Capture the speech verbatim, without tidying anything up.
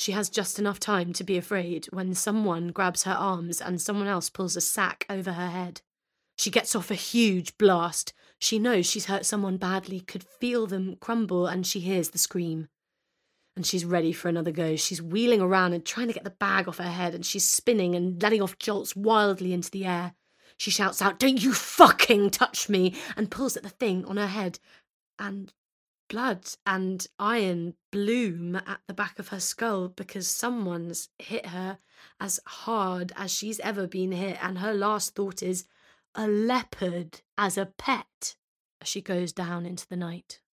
She has just enough time to be afraid when someone grabs her arms and someone else pulls a sack over her head. She gets off a huge blast. She knows she's hurt someone badly, could feel them crumble, and she hears the scream. And she's ready for another go. She's wheeling around and trying to get the bag off her head, and she's spinning and letting off jolts wildly into the air. She shouts out, "Don't you fucking touch me!" and pulls at the thing on her head. And blood and iron bloom at the back of her skull because someone's hit her as hard as she's ever been hit, and her last thought is, a leopard as a pet, as she goes down into the night.